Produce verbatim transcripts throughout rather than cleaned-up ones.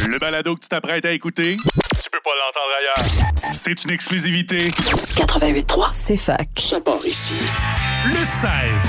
Le balado que tu t'apprêtes à écouter, tu peux pas l'entendre ailleurs. C'est une exclusivité. quatre-vingt-huit trois, c'est fac. Ça part ici. Le seize.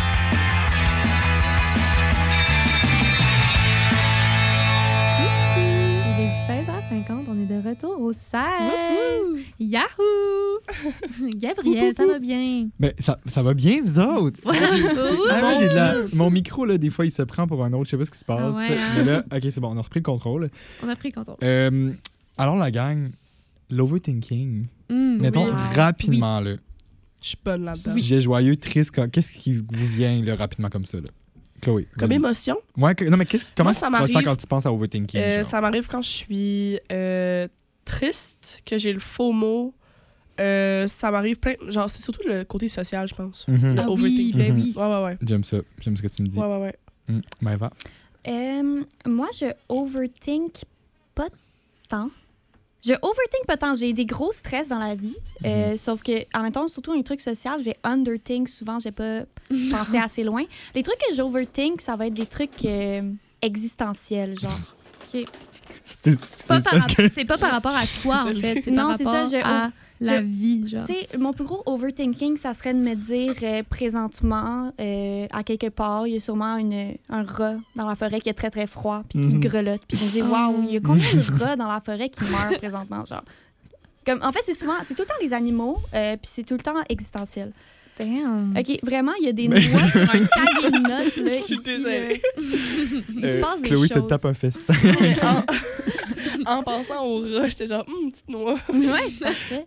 Il est seize heures cinquante, on est de retour au seize. Yahoo! Gabriel, ça va bien? Ben, ça, ça va bien, vous autres? Ah, moi, j'ai de la... Mon micro, là, des fois, il se prend pour un autre. Je sais pas ce qui se passe. Ah ouais, hein? Mais là, OK, c'est bon, on a repris le contrôle. On a pris le contrôle. Euh, alors, la gang, l'overthinking. Mmh, Mettons oui. rapidement, là. Je suis bonne là-dedans. Sujet joyeux, triste. quand- Qu'est-ce qui vous vient, là, rapidement comme ça, là? Chloé. Comme vas-y. émotion, Ouais, que- non, mais qu'est-ce- comment Moi, ça ça tu te ressens m'arrive- quand tu penses à overthinking? euh, genre? ça m'arrive quand je suis euh, triste, que j'ai le faux mot. Euh, ça m'arrive plein. Genre, c'est surtout le côté social, je pense. Mhm. Le Ah oui, overthinking. ben Mhm. oui. Ouais, ouais, ouais. J'aime ça. J'aime ce que tu me dis. Ouais, ouais, ouais. Mm. Maëva? Euh, moi, je overthink pas tant. Je overthink pas tant. J'ai des gros stress dans la vie. Euh, Mhm. Sauf que, en même temps, surtout un truc social, je vais underthink souvent. J'ai pas pensé assez loin. Les trucs que j'overthink, ça va être des trucs euh, existentiels, genre. OK. C'est C'est pas, c'est par parce rap- que... c'est pas par rapport à toi, en fait. C'est Non, par c'est rapport ça, je- à la je- vie, genre. Tu sais, mon plus gros overthinking, ça serait de me dire euh, présentement, euh, à quelque part, il y a sûrement une, un rat dans la forêt qui est très, très froid, puis qui Mhm. grelotte. Puis je me dis, Oh. waouh, il y a combien de rats dans la forêt qui meurent présentement, genre. Comme, en fait, c'est souvent, c'est tout le temps les animaux, euh, puis c'est tout le temps existentiel. Damn. OK, vraiment, il y a des noix sur un cahier de notes, là, Je suis ici, désolée. là. Il se Euh, passe des Chloé se choses. tape un festin. en, en pensant au rat, j'étais genre, hum, petite noix. Ouais, c'est parfait.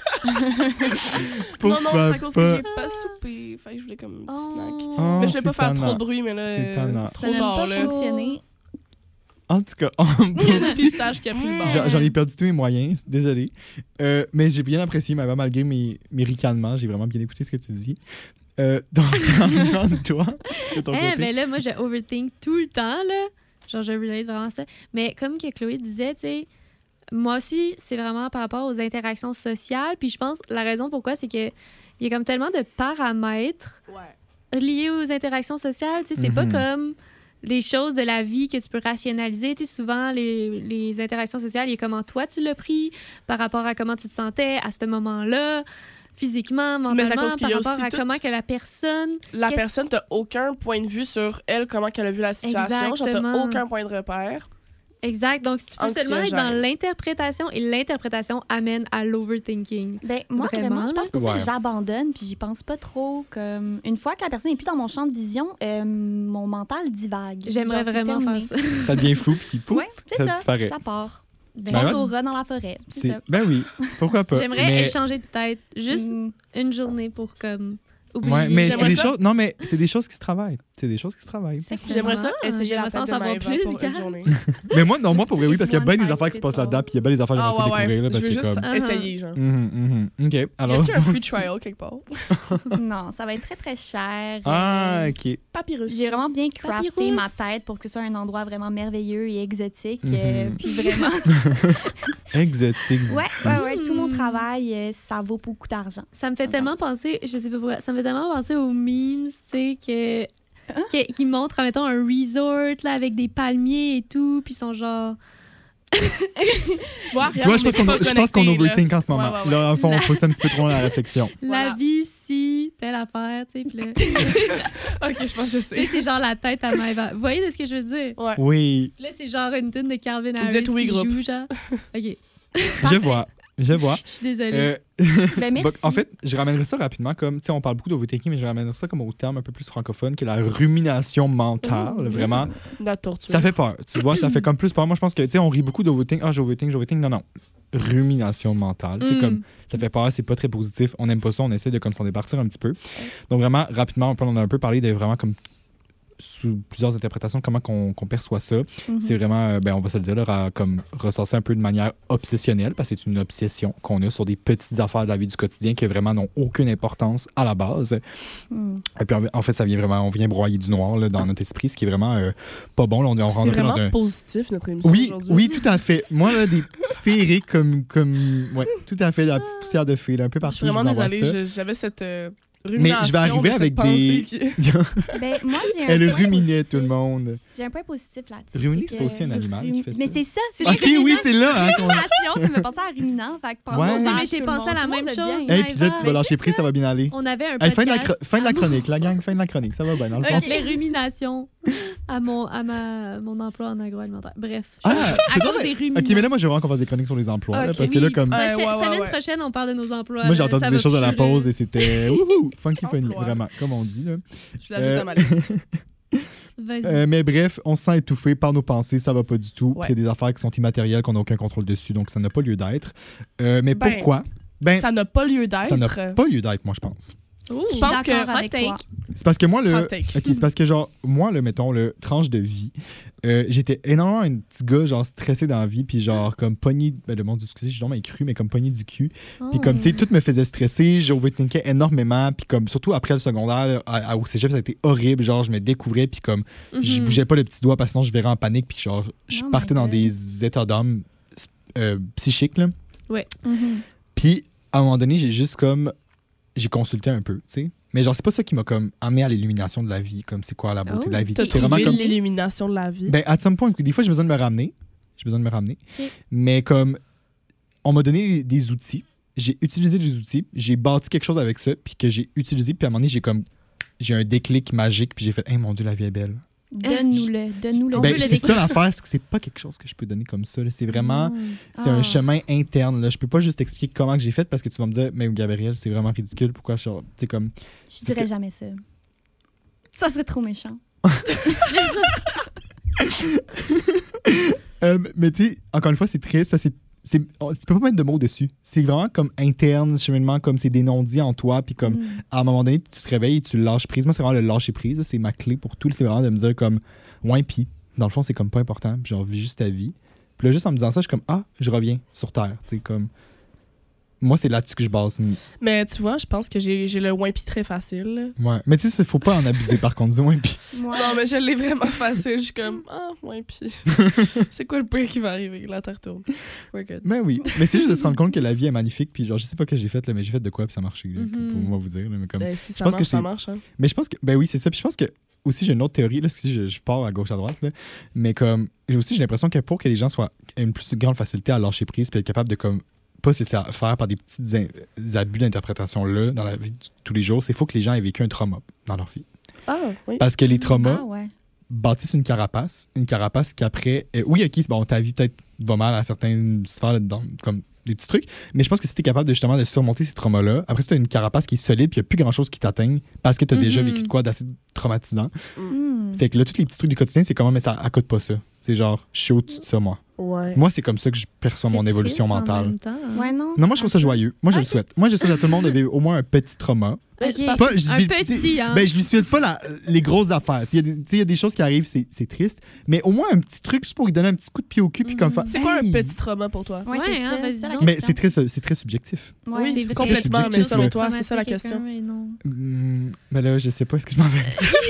non, non, c'est à Pourquoi cause pas? que j'ai pas soupé. Fait que je voulais comme un petit Oh. snack. Oh, Mais je vais pas c'est faire tannant. trop de bruit, mais là, C'est euh, tannant. Ça trop n'a tard, pas là. fonctionné. En tout cas, on- Il y a une pistache qui a pris le bord. J'en j'en ai perdu tous mes moyens, désolé. Euh, mais j'ai bien apprécié, Maëva, malgré mes, mes ricanements. J'ai vraiment bien écouté ce que tu dis. Euh, donc, toi, de ton Eh, côté. ben là, moi, je overthink tout le temps, là. Genre, je relate vraiment à ça. Mais comme que Chloé disait, tu sais, moi aussi, c'est vraiment par rapport aux interactions sociales. Puis je pense, la raison pourquoi, c'est que il y a comme tellement de paramètres Ouais. liés aux interactions sociales. Tu sais, c'est Mhm. pas comme les choses de la vie que tu peux rationaliser. Tu sais, souvent, les, les interactions sociales, il y a comment toi, tu l'as pris par rapport à comment tu te sentais à ce moment-là, physiquement, Mais c'est à mentalement, cause qu'il par y a rapport aussi à tout- comment que la personne... La Qu'est-ce- personne, t'as aucun point de vue sur elle, comment qu'elle a vu la situation. Genre, Exactement. t'as aucun point de repère. Exact. Donc, tu peux seulement être dans Anxiogène. l'interprétation et l'interprétation amène à l'overthinking. Ben, moi, Vraiment, vraiment, je pense que ça, Ouais. j'abandonne, puis j'y pense pas trop. Comme... Une fois que la personne n'est plus dans mon champ de vision, euh, mon mental divague. J'aimerais Genre, c'est vraiment terminé. faire ça. Ça devient flou, puis pouf, Oui, c'est ça ça. disparaît. Ça part. Je Ben pense ouais. au rat dans la forêt. C'est C'est- ça. Ben oui, pourquoi pas. J'aimerais mais... échanger de tête juste Mm. une journée pour comme oublier. Ouais, mais c'est J'aimerais des ça. choses. Non, mais c'est des choses qui se travaillent. C'est des choses qui se travaillent. J'aimerais ça essayer J'aimerais la ça en tête de savoir Maëva plus, pour Kat. une journée. Mais moi, non, moi, pour vrai, oui, parce qu'il y a bien des One affaires qui se passent là-dedans, puis il y a bien des affaires que Ah j'aimerais ça ouais, découvrir, là, ouais. Je parce veux que juste comme. Ah. essayer, genre. Mhm, mhm. OK. Y Alors. a-tu un free si- trial quelque part? Non, ça va être très, très cher. Ah, Euh, OK. Papyrus. J'ai vraiment bien crafté Papyrus. ma tête pour que ce soit un endroit vraiment merveilleux et exotique. Mhm. euh, puis vraiment. Exotique. Ouais, dis-tu. ouais, ouais. Tout mon Mm. travail, euh, ça vaut beaucoup d'argent. Ça me fait tellement penser, je sais pas pourquoi, ça me fait tellement penser aux memes, tu sais, que, Hein? que qui montrent, mettons, un resort là, avec des palmiers et tout, puis ils sont genre. Tu vois, Tu vois, je pense qu'on je pense qu'on overthink en ce moment. Ouais, ouais, ouais. Là, en fond, on pousse un petit peu trop dans la réflexion. La Voilà. vie ici, telle affaire, tu sais, puis là. Ok, je pense que je Là, sais. c'est genre la tête à Maëva. Vous voyez de ce que je veux dire? Ouais. Oui, Là, c'est genre une tune de Calvin Vous Harris êtes oui, qui groupe. joue, genre. OK, je vois. Je vois. je suis désolée. Euh, Ben, merci. donc, en fait, je ramènerais ça rapidement comme, tu sais, on parle beaucoup d'overthinking, mais je ramènerais ça comme au terme un peu plus francophone, qui est la rumination mentale. Ouh. Vraiment, La torture. ça fait peur. Tu vois, ça fait comme plus peur. Moi, je pense que, tu sais, on rit beaucoup d'overthinking. Ah, j'overthink, j'overthink. Non, non. Rumination mentale. Tu sais, Mm. comme, ça fait peur, c'est pas très positif. On n'aime pas ça, on essaie de comme s'en départir un petit peu. Donc, vraiment, rapidement, on peut en a un peu parlé de vraiment comme sous plusieurs interprétations, comment qu'on qu'on perçoit ça. Mhm. C'est vraiment, euh, ben, on va se le dire, là, ra- comme ressortir un peu de manière obsessionnelle, parce que c'est une obsession qu'on a sur des petites affaires de la vie du quotidien qui vraiment n'ont aucune importance à la base. Mm. Et puis, en- en fait, ça vient vraiment, on vient broyer du noir là, dans notre esprit, ce qui est vraiment euh, pas bon. Là, on est C'est rentré vraiment dans un... positif, notre émission Oui, aujourd'hui. oui, tout à fait. Moi, là, des féeriques comme, comme... Ouais, tout à fait, la petite poussière de fée, là, un peu Je partout. suis vraiment je vous envoie désolée. ça. je- J'avais cette euh, Mais je vais arriver de cette avec pensée des. qui- Ben, moi, j'ai un Elle point ruminait positif. tout le monde. J'ai un point positif là-dessus. Ruminer, c'est c'est pas que- aussi un animal qui fait ça. Mais c'est ça, c'est Ok, les oui, c'est là. Hein, qu'on... ruminations. Ça me pensait à ruminant. Fait que pensez Ouais. aux Mais âges, j'ai tout pensé le à la monde. même Tout le monde chose. va Et bien. puis là, tu vas lâcher prise, ça va bien aller. On avait un Hey, podcast. fin, de la cro- fin de la à- chronique, la gang, fin de la chronique. Ça va bien, dans le fond. Ok. Les ruminations à mon, à ma, mon emploi en agroalimentaire. Bref. Ah, à c'est cause drôle, des ruminants. Ok, mais là, moi, je veux vraiment qu'on fasse des chroniques sur les emplois. là, Ok, parce que oui, là, comme. Ouais, prochaine- ouais, ouais, semaine ouais. prochaine, on parle de nos emplois. Moi, j'ai là, entendu ça des va choses à la plus, là. pause et c'était. Wouhou! Funky funny, Emploi. vraiment, comme on dit. Là. Je l'ajoute Euh, à ma liste. Vas-y. Euh, mais bref, on se sent étouffé par nos pensées, ça va pas du tout. Puis Ouais. C'est des affaires qui sont immatérielles, qu'on n'a aucun contrôle dessus, donc ça n'a pas lieu d'être. Euh, mais Ben, pourquoi? Ben, Ça n'a pas lieu ça n'a d'être. pas lieu d'être, moi, je pense. Ouh, Je suis pense que- d'accord hot avec take. toi. C'est parce que moi, le. Hot take. Ok, c'est parce que, genre, moi, le, mettons, le tranche de vie, euh, j'étais énormément un petit gars, genre, stressé dans la vie, puis genre, comme pogné. Ben, le monde du excusez, je suis vraiment cru, mais comme pogné du cul. Puis comme, tu sais, tout me faisait stresser, j'overthinkais énormément, puis comme, surtout après le secondaire, à, à- au cégep, ça a été horrible, genre, je me découvrais, puis comme, je Mhm. bougeais pas le petit doigt parce que sinon je verrais en panique, puis genre, je Oh my partais dans God. des états d'âme euh, psychiques, là. Mhm. Puis, à un moment donné, j'ai juste comme, j'ai consulté un peu, tu sais. Mais genre, c'est pas ça qui m'a comme amené à l'illumination de la vie, comme c'est quoi la beauté Oh. de la vie. T'as C'est vraiment trouvé comme, l'illumination de la vie. ben, à some point, des fois, j'ai besoin de me ramener. J'ai besoin de me ramener. Ok. Mais comme, on m'a donné des outils, j'ai utilisé des outils, j'ai bâti quelque chose avec ça, puis que j'ai utilisé, puis à un moment donné, j'ai comme, j'ai un déclic magique, puis j'ai fait, hey, mon Dieu, la vie est belle. Donne-nous-le. Donne-nous le. On Ben, veut le c'est déclic. ça l'affaire, c'est que c'est pas quelque chose que je peux donner comme ça. là. C'est vraiment, Mm. c'est Ah. un chemin interne. Là. Je peux pas juste expliquer comment que j'ai fait parce que tu vas me dire, mais Gabriel, c'est vraiment ridicule. Pourquoi je suis, tu sais, comme. Je dirais que- jamais ça. Ça serait trop méchant. Euh, mais tu sais, encore une fois, c'est triste parce que c'est, c'est- on- tu peux pas mettre de mots dessus. C'est vraiment comme interne, cheminement, comme c'est des non-dits en toi, puis comme Mm. à un moment donné, tu te réveilles et tu lâches prise. Moi, c'est vraiment le lâcher prise. là. C'est ma clé pour tout. C'est vraiment de me dire comme, ouais, puis dans le fond, c'est comme pas important. Puis genre, vis juste ta vie. Puis là, juste en me disant ça, je suis comme, ah, je reviens sur Terre. Tu sais, comme. Moi, c'est là-dessus que je base. Mais tu vois, je pense que j'ai j'ai le wimpy très facile. Ouais. Mais tu sais, faut pas en abuser par contre. Dis ouais, puis. Moi, Non, mais je l'ai vraiment facile. Je suis comme, ah, wimpy. C'est quoi le pire qui va arriver? La terre tourne. We're good. Ben oui. Mais c'est juste de se rendre compte que la vie est magnifique. Puis genre, je sais pas ce que j'ai fait, là, mais j'ai fait de quoi, puis ça a marché. là, Mhm. Pour moi vous dire. là, mais comme... Ben, si ça pense marche, que ça c'est- marche. Hein. Mais je pense que. Ben oui, c'est ça. Puis je pense que. Aussi, j'ai une autre théorie, là, si je, je pars à gauche, à droite, là, mais comme, j'ai aussi, j'ai l'impression que pour que les gens soient aient une plus grande facilité à lâcher prise puis être capable de, comme, pas se laisser faire par des petits in- abus d'interprétation-là dans la vie de tous les jours, c'est faut que les gens aient vécu un trauma dans leur vie. Ah, oui. Parce que les traumas Ah ouais. bâtissent une carapace, une carapace qui après, euh, oui, ok, c'est bon, ta vie peut-être va mal à certaines sphères, là-dedans, comme des petits trucs, mais je pense que si t'es capable de justement de surmonter ces traumas-là, après ça, t'as une carapace qui est solide, puis il n'y a plus grand-chose qui t'atteigne parce que t'as déjà Mhm. vécu de quoi d'assez traumatisant. Mm. Fait que là, tous les petits trucs du quotidien, c'est comment, mais ça accote pas ça. C'est genre, je suis au-dessus de ça, moi. Ouais. Moi, c'est comme ça que je perçois mon C'est évolution triste en mentale. même temps, hein. Ouais, non. Non, moi, je trouve ça joyeux. Moi, je le Ok. souhaite. Moi, je souhaite à tout le monde de vivre au moins un petit trauma. Mais Ok. c'est parce Pas- que- je Un vis- petit, hein. Ben, je lui souhaite pas la- les grosses affaires. Il y, a des- tu sais, il y a des choses qui arrivent, c'est c'est triste. Mais au moins un petit truc juste pour lui donner un petit coup de pied au cul. Puis comme Mhm. faire, C'est quoi hey! un petit trauma pour toi? Ouais, Ouais, c'est hein, ça, vas-y c'est ça la donc. Mais question. c'est très, c'est très subjectif. Ouais. Oui, c'est complètement, mais subjectif, selon mais- toi, c'est ça la Traumatique question. quelqu'un, mais non. Hmm, ben là, je sais pas, est-ce que je m'en vais.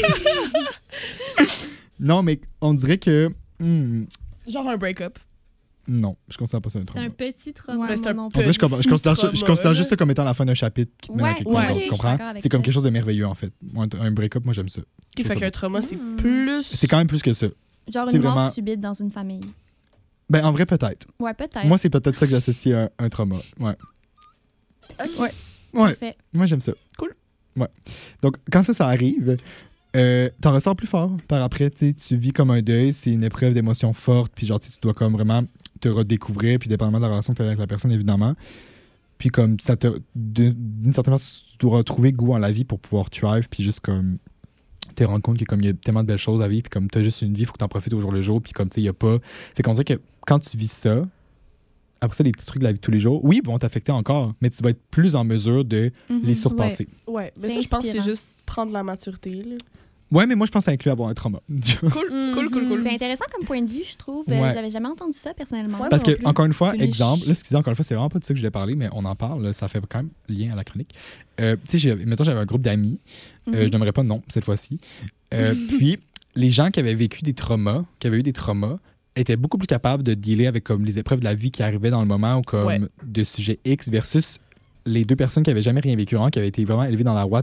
Non, mais on dirait que. hmm, Genre un break-up. non, je considère pas ça un C'est trauma. un petit trauma. Ouais, Mais c'est moi un non On dirait que je, petit je considère, je, je trauma, considère là. juste ça comme étant la fin d'un chapitre qui te mène à Ouais, quelque ouais, part, ok, tu je suis comprends? d'accord avec C'est comme ça. quelque chose de merveilleux, en fait. Moi, Un un break-up, moi, j'aime ça. Qui Je fait trouve qu'un ça trauma, c'est Mm. plus. C'est quand même plus que ça. Genre c'est une mort vraiment- subite dans une famille. Ben, en vrai, peut-être. Ouais, peut-être. Moi, c'est peut-être ça que j'associe à un, un trauma. Ouais. Ok. Ouais. Ouais. Parfait. Moi, j'aime ça. Cool. Ouais. Donc, quand ça, ça arrive, euh, t'en ressors plus fort par après. Tu sais, tu vis comme un deuil, c'est une épreuve d'émotions fortes, puis genre, tu sais, tu dois comme vraiment te redécouvrir, puis dépendamment de la relation que tu as avec la personne, évidemment. Puis comme, ça te, de- d'une certaine façon, tu dois retrouver goût en la vie pour pouvoir thrive, puis juste comme te rendre compte que comme il y a tellement de belles choses à vivre, puis comme t'as juste une vie, il faut que t'en profites au jour le jour, puis comme tu sais, il y a pas... Fait qu'on dirait que quand tu vis ça, après ça, les petits trucs de la vie de tous les jours, oui, vont t'affecter encore, mais tu vas être plus en mesure de Mhm. les surpasser. Ouais, mais C'est ça, je pense que c'est inspirant. juste prendre la maturité. Là. Ouais, mais moi, je pense que ça inclut avoir un trauma. Cool, Mm. cool, cool, cool. C'est intéressant comme point de vue, je trouve. Euh, Ouais. J'avais jamais entendu ça personnellement. Ouais, Parce moi que, non plus. encore une fois, C'est niche. exemple, là, excusez, encore une fois, c'est vraiment pas de ça que je voulais parler, mais on en parle, là, ça fait quand même lien à la chronique. Euh, tu sais, j'ai- mettons, j'avais un groupe d'amis, euh, Mhm. je n'aimerais pas de nom cette fois-ci. Euh, puis, les gens qui avaient vécu des traumas, qui avaient eu des traumas, étaient beaucoup plus capables de dealer avec comme les épreuves de la vie qui arrivaient dans le moment ou comme Ouais. de sujets X versus les deux personnes qui avaient jamais rien vécu, hein, qui avaient été vraiment élevées dans la ouate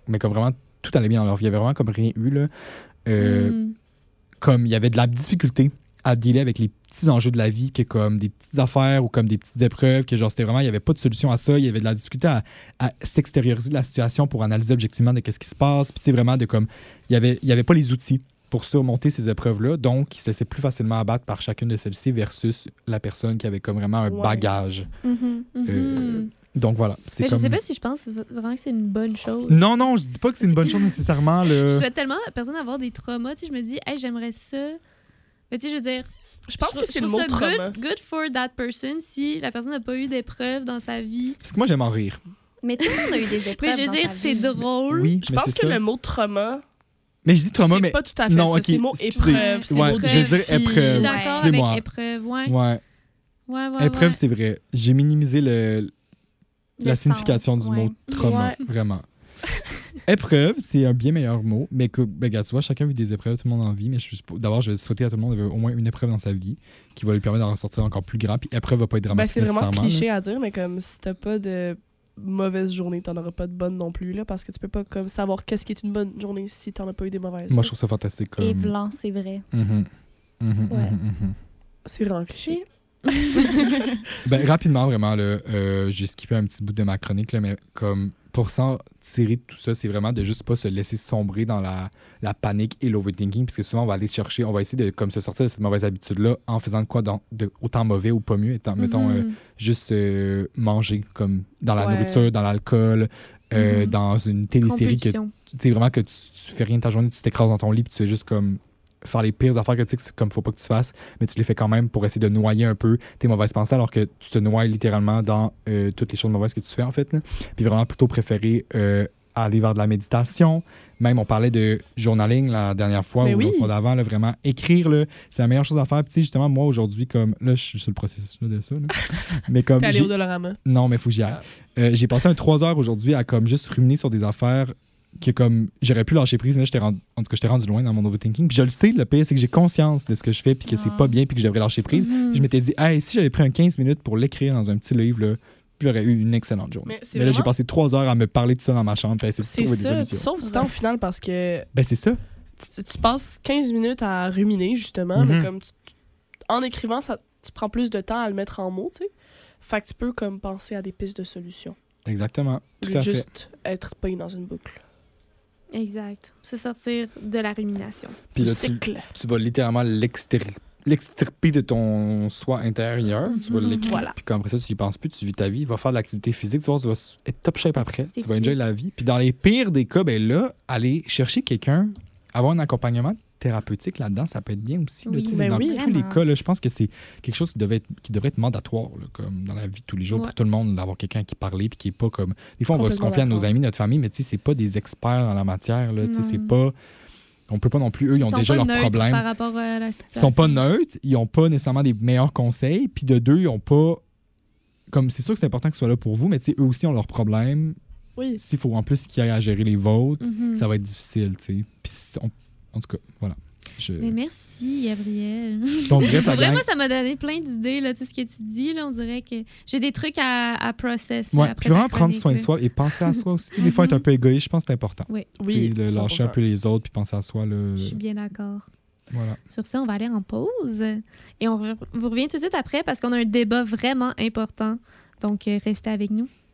mais comme vraiment, tout allait bien dans leur vie. Il y avait vraiment comme rien eu, là. Euh, Mm. Comme il y avait de la difficulté à dealer avec les petits enjeux de la vie, que comme des petites affaires ou comme des petites épreuves, que genre c'était vraiment, il n'y avait pas de solution à ça, il y avait de la difficulté à, à s'extérioriser de la situation pour analyser objectivement de qu'est-ce qui se passe, puis c'est vraiment de comme, il n'y avait, il y avait pas les outils pour surmonter ces épreuves-là, donc il se laissait plus facilement abattre par chacune de celles-ci versus la personne qui avait comme vraiment un Ouais. bagage. Mhm, mhm. Euh, Donc voilà, c'est Mais comme... je sais pas si je pense vraiment que c'est une bonne chose. Non, non, je dis pas que c'est une bonne chose nécessairement. Je Le... souhaite tellement à la personne avoir des traumas. Tu sais, je me dis, hey, j'aimerais ça. Mais tu sais, je veux dire, Je pense je- que je c'est le trouve mot ça trauma. good, good for that person si la personne n'a pas eu d'épreuves dans sa vie. Parce que moi, j'aime en rire. Mais tout le monde a eu des épreuves. Mais je veux dans dire, sa c'est vie. drôle. Oui, Je mais pense c'est que ça. le mot trauma, Mais je dis trauma, c'est mais... pas tout à fait Non, ça. ok, C'est le mot excusez. épreuve. C'est Ouais, le mot je vais dire défi. épreuve. Je suis Ouais. d'accord Excusez-moi. avec épreuve, ouais. Ouais. Ouais, ouais, Épreuve, ouais. c'est vrai. J'ai minimisé le... Le la sens, signification du ouais. mot trauma, Ouais. vraiment. Épreuve, c'est un bien meilleur mot, mais que, ben, regarde, tu vois, chacun vit des épreuves, tout le monde en vit, mais je suis- d'abord, je vais souhaiter à tout le monde d'avoir au moins une épreuve dans sa vie qui va lui permettre d'en ressortir encore plus grand, puis épreuve va pas être Ben, dramatique c'est vraiment nécessairement. cliché à dire, mais comme si t'as pas de mauvaise journée, t'en auras pas de bonne non plus, là, parce que tu peux pas comme savoir qu'est-ce qui est une bonne journée si t'en as pas eu des mauvaises. Moi, là. je trouve ça fantastique. Comme... Et blanc, c'est vrai. Mhm. Mhm, Ouais. mhm, mhm. C'est vraiment cliché. Ben, rapidement, vraiment, là, euh, j'ai skippé un petit bout de ma chronique, là, mais comme pour s'en tirer de tout ça, c'est vraiment de juste pas se laisser sombrer dans la, la panique et l'overthinking, parce que souvent, on va aller chercher, on va essayer de comme, se sortir de cette mauvaise habitude-là en faisant de quoi dans, de, autant mauvais ou pas mieux, étant, mettons, euh, Mhm. juste euh, manger, comme dans la Ouais. nourriture, dans l'alcool, euh, Mhm. dans une télésérie que Compulsion. tu sais vraiment que tu, tu fais rien de ta journée, tu t'écrases dans ton lit, puis tu fais juste comme faire les pires affaires que tu sais que c'est comme faut pas que tu fasses, mais tu les fais quand même pour essayer de noyer un peu tes mauvaises pensées, alors que tu te noies littéralement dans euh, toutes les choses mauvaises que tu fais en fait. Là. Puis vraiment plutôt préférer euh, aller vers de la méditation. Même on parlait de journaling la dernière fois Mais ou oui. l'autre fois d'avant, là, vraiment écrire, là, c'est la meilleure chose à faire. Puis tu sais, justement, moi aujourd'hui, comme là, je suis sur le processus là, de ça, là. mais comme T'es allé j'ai- au Dolorama. non, mais faut que j'y aille. Ah. Euh, j'ai passé un trois heures aujourd'hui à comme juste ruminer sur des affaires que comme j'aurais pu lâcher prise, mais là, j'étais rendu, en tout cas, j'étais rendu loin dans mon overthinking. Puis je le sais, le pire, c'est que j'ai conscience de ce que je fais puis que c'est Ah. pas bien puis que je devrais lâcher prise. Mhm. Puis je m'étais dit, hey, si j'avais pris un quinze minutes pour l'écrire dans un petit livre, là, j'aurais eu une excellente journée. Mais Mais, c'est là, j'ai vraiment- passé trois heures à me parler de ça dans ma chambre puis à essayer de C'est trouver des ça, tu solutions. sauves du temps au final parce que Ben, c'est ça. tu, tu passes quinze minutes à ruminer, justement, Mhm. mais comme tu- tu- en écrivant, ça, tu prends plus de temps à le mettre en mots, tu sais. Fait que tu peux comme penser à des pistes de solutions. Exactement. Au Tout lieu de à fait. juste être payé dans une boucle. Exact. Se sortir de la rumination. Puis Du là, tu, cycle. tu vas littéralement l'extir- l'extirper de ton soi intérieur. Tu vas Mhm. l'écrire. Voilà. Puis comme après ça, tu y penses plus, tu vis ta vie. Va faire de l'activité physique. Tu vas, tu vas être top shape après. Activité Tu vas enjoy physique. la vie. Puis dans les pires des cas, ben là, aller chercher quelqu'un, avoir un accompagnement thérapeutique là-dedans, ça peut être bien aussi. là. Oui, Tu sais, ben dans oui. tous les Vraiment. cas, là, je pense que c'est quelque chose qui devrait être, qui devrait être mandatoire, là, comme dans la vie de tous les jours, Ouais. pour tout le monde, d'avoir quelqu'un qui parle puis qui est pas comme... Des fois, on va se Complètement confier à nos d'accord. amis, notre famille, mais tu sais, c'est pas des experts en la matière. Là, tu sais, Non. c'est pas... On peut pas non plus... Eux, ils ont sont déjà pas leurs neutres problèmes. par rapport à la Ils situation. sont pas neutres, ils ont pas nécessairement des meilleurs conseils, puis de deux, ils ont pas... Comme c'est sûr que c'est important qu'ils soient là pour vous, mais tu sais, eux aussi ont leurs problèmes. Oui. S'il faut en plus qu'ils aillent à gérer les vôtres, Mhm. ça va être difficile, tu sais. Puis si on- en tout cas, voilà. Je... Mais merci, Gabriel. Donc, bref, la Vraiment, gang... ça m'a donné plein d'idées, là, tout ce que tu dis. Là, on dirait que j'ai des trucs à, à process. là, Ouais, après puis vraiment ta prendre chronique, soin de là. soi et penser à soi aussi. Tu sais, des fois, être un peu égoïste, je pense que c'est important. Oui, Tu sais, Oui. le cent pour lâcher un cent. peu les autres puis penser à soi. Là, je suis bien d'accord. voilà. Sur ça, on va aller en pause. Et on re- vous revient tout de suite après parce qu'on a un débat vraiment important. Donc, euh, restez avec nous.